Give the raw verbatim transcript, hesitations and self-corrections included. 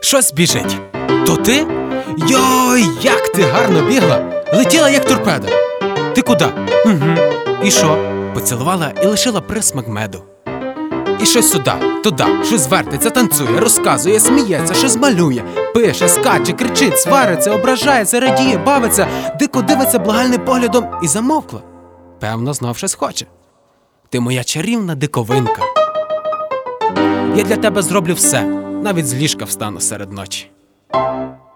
Щось біжить. То ти? Йой, як ти гарно бігла! Летіла як торпеда. Ти куди? Угу. І що? Поцілувала і лишила присмак меду. І щось сюди, туди, щось вертиться, танцює, розказує, сміється, щось малює, пише, скаче, кричить, свариться, ображається, радіє, бавиться, дико дивиться благальним поглядом і замовкла. Певно, знов щось хоче. Ти моя чарівна диковинка. Я для тебе зроблю все, навіть з ліжка встану серед ночі.